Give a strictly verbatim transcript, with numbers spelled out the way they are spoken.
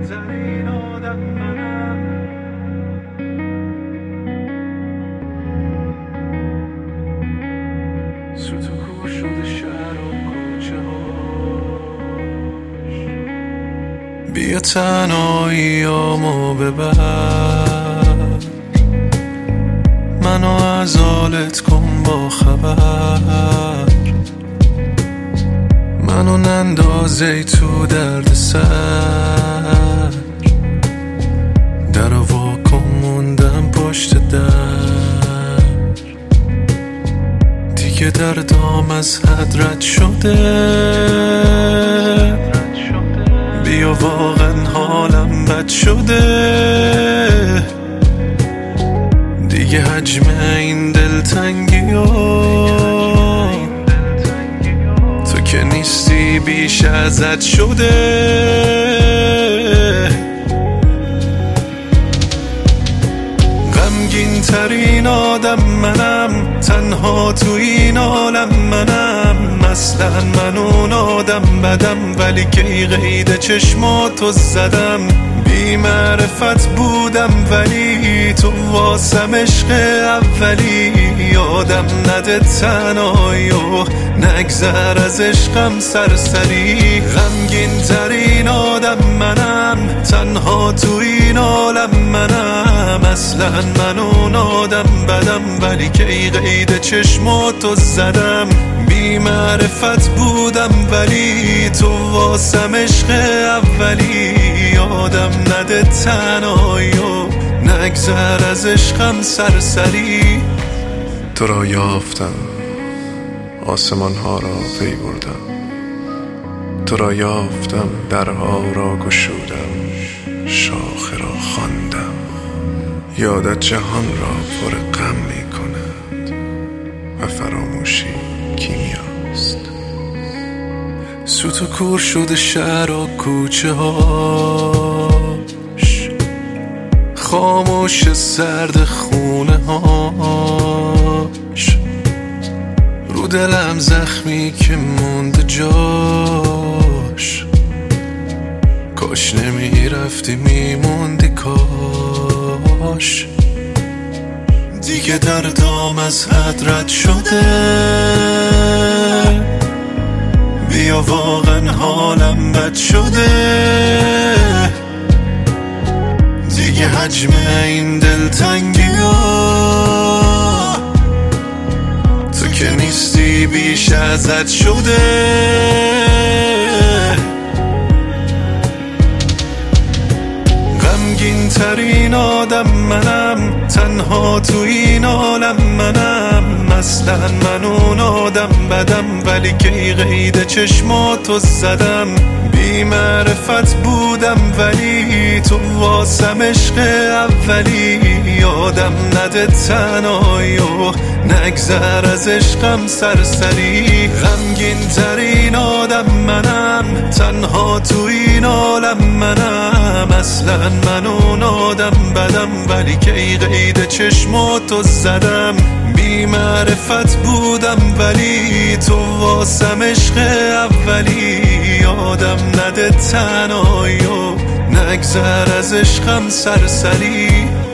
ترین آدم منم. سوت و کور شده شهر و کوچه هاش. بیا تنهاییامو ببر، منو از حالت کن با خبر، منو نندازی تو درد سر، در واکن موندم پشت در، دیگه دردام از حد رد شده، بیا واقعا حالم بد شده، دیگه حجم این دلتنگی ها تو که نیستی بیش ازت شده. غمگین ترین آدم منم، تنها تو این عالم منم، اصلا من اون آدم بدم، ولی که قید چشماتو زدم، بی معرفت بودم ولی تو واسم عشق اولی، یادم نده تنهایی و نگذر از عشقم سرسری. غمگین ترین آدم منم، تنها تو این عالم منم، اصلا من اون آدم بدم، ولی که قید چشماتو زدم، بی معرفت بودم ولی تو واسم عشق اولی، یادم نده تنهایی و نگذر از عشقم سرسری. تو را یافتم، آسمان ها را پی بردم، تو را یافتم، درها را گشودم، شاخه را خواندم، یادت جهان را پر غم می کند و فراموشی کیمیاست. سوت و کور شده شهر و کوچه هاش، خاموش سرد خونه هاش، رو دلم زخمی که مونده جاش، کاش نمی رفتی میموندی کاش، دیگه دردام از حد رد شده، بیا واقعا حالم بد شده، دیگه حجم این دلتنگی ها تو که نیستی بیش ازت شده. غمگین ترین آدم منم، تنها تو این عالم منم، اصلا من اون آدم بدم، ولی که قید چشماتو زدم، بی معرفت بودم ولی تو واسم عشق اولی، یادم نده تنهایی و نگذر از عشقم سرسری. غمگین ترین آدم منم، تنها تو این عالم منم، اصلا من اون آدم بدم، ولی که قید چشماتو زدم، بی معرفت بودم ولی تو واسم عشق اولی، یادم نده تنهایی و نگذر از عشقم سرسری.